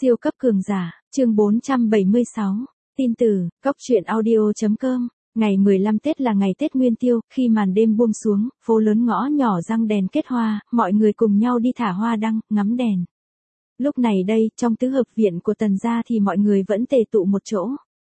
Siêu cấp cường giả, chương 476, tin từ, cốc truyện audio.com, ngày 15 Tết là ngày Tết Nguyên Tiêu, khi màn đêm buông xuống, phố lớn ngõ nhỏ răng đèn kết hoa, mọi người cùng nhau đi thả hoa đăng, ngắm đèn. Lúc này đây, trong tứ hợp viện của Tần gia thì mọi người vẫn tề tụ một chỗ.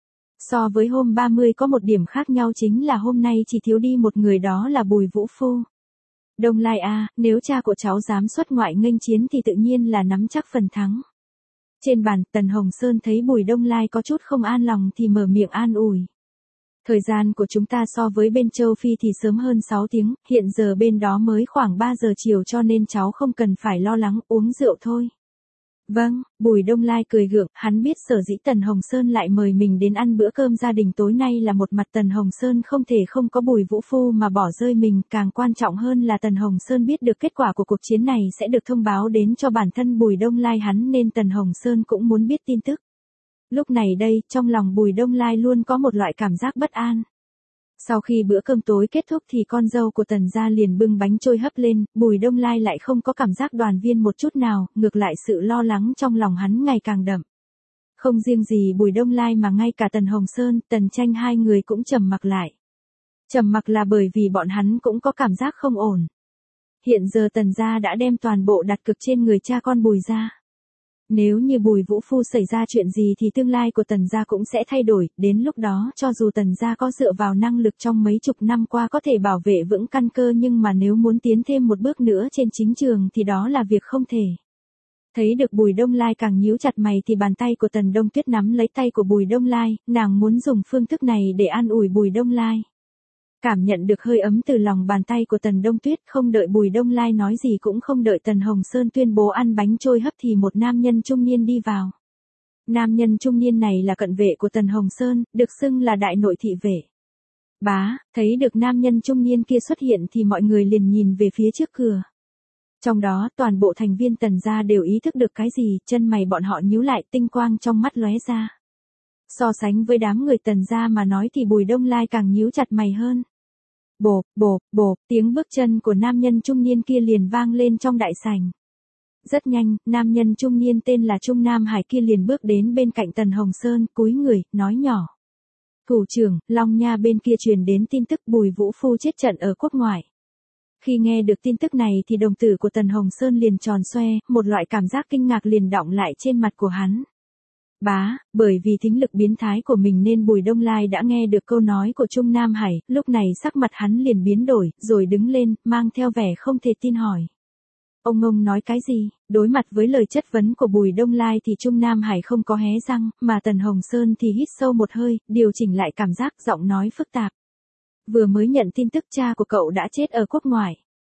So với hôm 30 có một điểm khác nhau chính là hôm nay chỉ thiếu đi một người, đó là Bùi Vũ Phu. Đông Lai a, nếu cha của cháu dám xuất ngoại nghênh chiến thì tự nhiên là nắm chắc phần thắng. Trên bàn, Tần Hồng Sơn thấy Bùi Đông Lai có chút không an lòng thì mở miệng an ủi. Thời gian của chúng ta so với bên châu Phi thì sớm hơn 6 tiếng, hiện giờ bên đó mới khoảng 3 giờ chiều cho nên cháu không cần phải lo lắng, uống rượu thôi. Vâng, Bùi Đông Lai cười gượng, hắn biết sở dĩ Tần Hồng Sơn lại mời mình đến ăn bữa cơm gia đình tối nay là một mặt Tần Hồng Sơn không thể không có Bùi Vũ Phu mà bỏ rơi mình, càng quan trọng hơn là Tần Hồng Sơn biết được kết quả của cuộc chiến này sẽ được thông báo đến cho bản thân Bùi Đông Lai hắn nên Tần Hồng Sơn cũng muốn biết tin tức. Lúc này đây, trong lòng Bùi Đông Lai luôn có một loại cảm giác bất an. Sau khi bữa cơm tối kết thúc thì con dâu của Tần gia liền bưng bánh trôi hấp lên, Bùi Đông Lai lại không có cảm giác đoàn viên một chút nào, ngược lại sự lo lắng trong lòng hắn ngày càng đậm. Không riêng gì Bùi Đông Lai mà ngay cả Tần Hồng Sơn, Tần Tranh hai người cũng trầm mặc lại. Trầm mặc là bởi vì bọn hắn cũng có cảm giác không ổn. Hiện giờ Tần gia đã đem toàn bộ đặt cược trên người cha con Bùi gia. Nếu như Bùi Vũ Phu xảy ra chuyện gì thì tương lai của Tần gia cũng sẽ thay đổi, đến lúc đó cho dù Tần gia có dựa vào năng lực trong mấy chục năm qua có thể bảo vệ vững căn cơ nhưng mà nếu muốn tiến thêm một bước nữa trên chính trường thì đó là việc không thể. Thấy được Bùi Đông Lai càng nhíu chặt mày thì bàn tay của Tần Đông Tuyết nắm lấy tay của Bùi Đông Lai, nàng muốn dùng phương thức này để an ủi Bùi Đông Lai. Cảm nhận được hơi ấm từ lòng bàn tay của Tần Đông Tuyết, không đợi Bùi Đông Lai nói gì cũng không đợi Tần Hồng Sơn tuyên bố ăn bánh trôi hấp thì một nam nhân trung niên đi vào. Nam nhân trung niên này là cận vệ của Tần Hồng Sơn, được xưng là đại nội thị vệ. Bá, thấy được nam nhân trung niên kia xuất hiện thì mọi người liền nhìn về phía trước cửa. Trong đó, toàn bộ thành viên Tần gia đều ý thức được cái gì, chân mày bọn họ nhíu lại, tinh quang trong mắt lóe ra. So sánh với đám người Tần gia mà nói thì Bùi Đông Lai càng nhíu chặt mày hơn. Bộp, bộp, bộp, tiếng bước chân của nam nhân trung niên kia liền vang lên trong đại sảnh. Rất nhanh, nam nhân trung niên tên là Trung Nam Hải kia liền bước đến bên cạnh Tần Hồng Sơn, cúi người, nói nhỏ. Thủ trưởng, Long Nha bên kia truyền đến tin tức Bùi Vũ Phu chết trận ở quốc ngoại. Khi nghe được tin tức này thì đồng tử của Tần Hồng Sơn liền tròn xoe, một loại cảm giác kinh ngạc liền đọng lại trên mặt của hắn. Bá, bởi vì thính lực biến thái của mình nên Bùi Đông Lai đã nghe được câu nói của Trung Nam Hải, lúc này sắc mặt hắn liền biến đổi, rồi đứng lên, mang theo vẻ không thể tin hỏi. Ông nói cái gì? Đối mặt với lời chất vấn của Bùi Đông Lai thì Trung Nam Hải không có hé răng, mà Tần Hồng Sơn thì hít sâu một hơi, điều chỉnh lại cảm giác, giọng nói phức tạp. Vừa mới nhận tin tức cha của cậu đã chết ở quốc ngoại.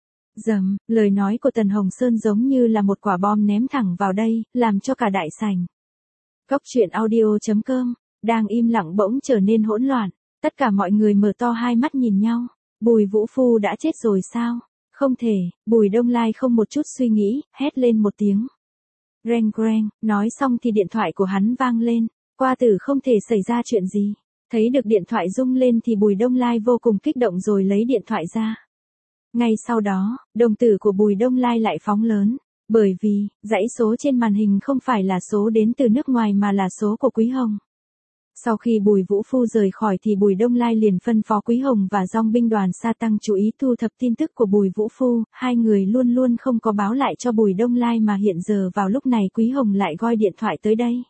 Dầm, lời nói của Tần Hồng Sơn giống như là một quả bom ném thẳng vào đây, làm cho cả đại sảnh. Cốc truyện audio.com, đang im lặng bỗng trở nên hỗn loạn, tất cả mọi người mở to hai mắt nhìn nhau, Bùi Vũ Phu đã chết rồi sao? Không thể, Bùi Đông Lai không một chút suy nghĩ, hét lên một tiếng. Reng reng, nói xong thì điện thoại của hắn vang lên, qua tử không thể xảy ra chuyện gì. Thấy được điện thoại rung lên thì Bùi Đông Lai vô cùng kích động rồi lấy điện thoại ra. Ngay sau đó, đồng tử của Bùi Đông Lai lại phóng lớn. Bởi vì, dãy số trên màn hình không phải là số đến từ nước ngoài mà là số của Quý Hồng. Sau khi Bùi Vũ Phu rời khỏi thì Bùi Đông Lai liền phân phó Quý Hồng và dòng binh đoàn Sa Tăng chú ý thu thập tin tức của Bùi Vũ Phu, hai người luôn luôn không có báo lại cho Bùi Đông Lai mà hiện giờ vào lúc này Quý Hồng lại gọi điện thoại tới đây.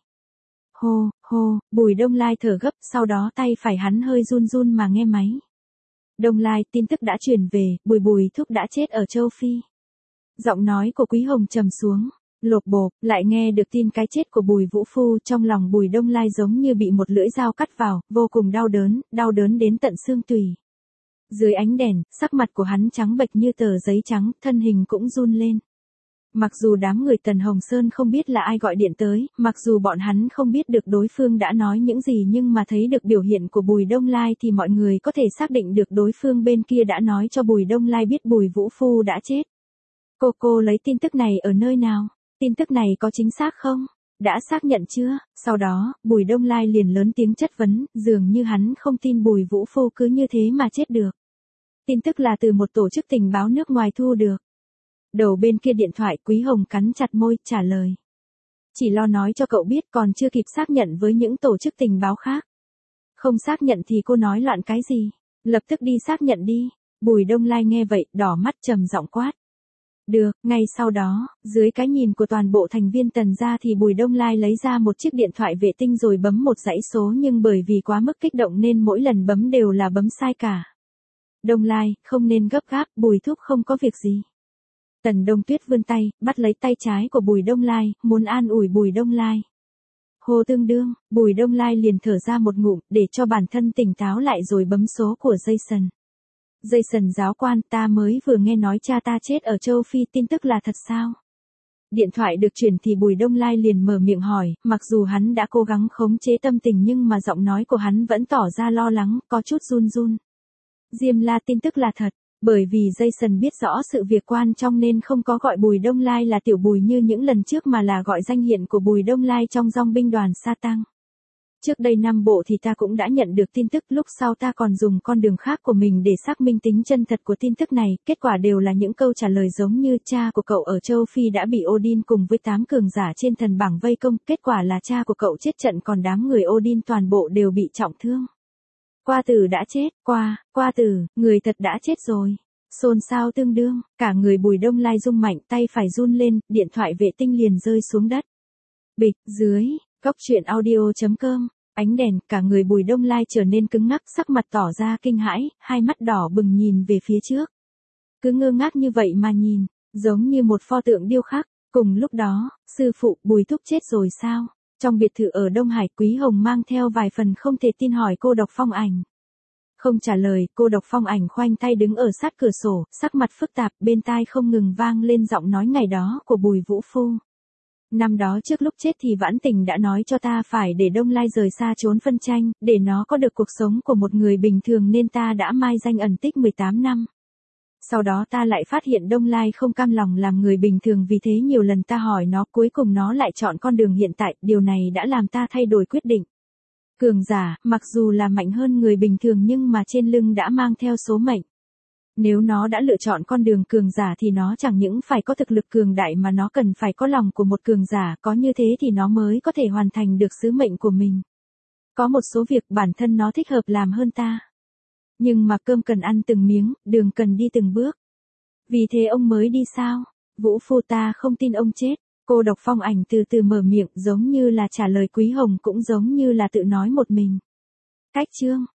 Hô, hô, Bùi Đông Lai thở gấp, sau đó tay phải hắn hơi run run mà nghe máy. Đông Lai, tin tức đã truyền về, Bùi Thúc đã chết ở châu Phi. Giọng nói của Quý Hồng trầm xuống, lột bộp, lại nghe được tin cái chết của Bùi Vũ Phu, trong lòng Bùi Đông Lai giống như bị một lưỡi dao cắt vào, vô cùng đau đớn đến tận xương tủy. Dưới ánh đèn, sắc mặt của hắn trắng bệch như tờ giấy trắng, thân hình cũng run lên. Mặc dù đám người Tần Hồng Sơn không biết là ai gọi điện tới, mặc dù bọn hắn không biết được đối phương đã nói những gì nhưng mà thấy được biểu hiện của Bùi Đông Lai thì mọi người có thể xác định được đối phương bên kia đã nói cho Bùi Đông Lai biết Bùi Vũ Phu đã chết. Cô lấy tin tức này ở nơi nào? Tin tức này có chính xác không? Đã xác nhận chưa? Sau đó, Bùi Đông Lai liền lớn tiếng chất vấn, dường như hắn không tin Bùi Vũ Phu cứ như thế mà chết được. Tin tức là từ một tổ chức tình báo nước ngoài thu được. Đầu bên kia điện thoại Quý Hồng cắn chặt môi, trả lời. Chỉ lo nói cho cậu biết còn chưa kịp xác nhận với những tổ chức tình báo khác. Không xác nhận thì cô nói loạn cái gì? Lập tức đi xác nhận đi. Bùi Đông Lai nghe vậy, đỏ mắt trầm giọng quát. Được, ngay sau đó, dưới cái nhìn của toàn bộ thành viên Tần gia thì Bùi Đông Lai lấy ra một chiếc điện thoại vệ tinh rồi bấm một dãy số, nhưng bởi vì quá mức kích động nên mỗi lần bấm đều là bấm sai cả. Đông Lai, không nên gấp gáp, Bùi thúc không có việc gì. Tần Đông Tuyết vươn tay, bắt lấy tay trái của Bùi Đông Lai, muốn an ủi Bùi Đông Lai. Hô tương đương, Bùi Đông Lai liền thở ra một ngụm, để cho bản thân tỉnh táo lại rồi bấm số của Jason. Jason giáo quan, ta mới vừa nghe nói cha ta chết ở châu Phi, tin tức là thật sao? Điện thoại được chuyển thì Bùi Đông Lai liền mở miệng hỏi, mặc dù hắn đã cố gắng khống chế tâm tình nhưng mà giọng nói của hắn vẫn tỏ ra lo lắng, có chút run run. Diêm La, tin tức là thật. Bởi vì Jason biết rõ sự việc quan trọng nên không có gọi Bùi Đông Lai là tiểu Bùi như những lần trước mà là gọi danh hiện của Bùi Đông Lai trong dòng binh đoàn Sa Tăng. Trước đây Nam Bộ thì ta cũng đã nhận được tin tức, lúc sau ta còn dùng con đường khác của mình để xác minh tính chân thật của tin tức này, kết quả đều là những câu trả lời giống như cha của cậu ở châu Phi đã bị Odin cùng với 8 cường giả trên thần bảng vây công, kết quả là cha của cậu chết trận còn đám người Odin toàn bộ đều bị trọng thương. Qua Tử đã chết, qua Tử, người thật đã chết rồi. Xôn xao tương đương, cả người Bùi Đông Lai rung mạnh, tay phải run lên, điện thoại vệ tinh liền rơi xuống đất. Bịch, dưới, góc truyện audio.com, ánh đèn, cả người Bùi Đông Lai trở nên cứng ngắc, sắc mặt tỏ ra kinh hãi, hai mắt đỏ bừng nhìn về phía trước. Cứ ngơ ngác như vậy mà nhìn, giống như một pho tượng điêu khắc. Cùng lúc đó, sư phụ, Bùi thúc chết rồi sao? Trong biệt thự ở Đông Hải, Quý Hồng mang theo vài phần không thể tin hỏi cô Độc Phong Ảnh. Không trả lời, cô Độc Phong Ảnh khoanh tay đứng ở sát cửa sổ, sắc mặt phức tạp, bên tai không ngừng vang lên giọng nói ngày đó của Bùi Vũ Phu. Năm đó trước lúc chết thì Vãn Tình đã nói cho ta phải để Đông Lai rời xa trốn phân tranh, để nó có được cuộc sống của một người bình thường nên ta đã mai danh ẩn tích 18 năm. Sau đó ta lại phát hiện Đông Lai không cam lòng làm người bình thường, vì thế nhiều lần ta hỏi nó, cuối cùng nó lại chọn con đường hiện tại, điều này đã làm ta thay đổi quyết định. Cường giả, mặc dù là mạnh hơn người bình thường nhưng mà trên lưng đã mang theo số mệnh. Nếu nó đã lựa chọn con đường cường giả thì nó chẳng những phải có thực lực cường đại mà nó cần phải có lòng của một cường giả, có như thế thì nó mới có thể hoàn thành được sứ mệnh của mình. Có một số việc bản thân nó thích hợp làm hơn ta. Nhưng mà cơm cần ăn từng miếng, đường cần đi từng bước. Vì thế ông mới đi sao? Vũ Phu, ta không tin ông chết. Cô Độc Phong Ảnh từ từ mở miệng, giống như là trả lời Quý Hồng cũng giống như là tự nói một mình. Cách chương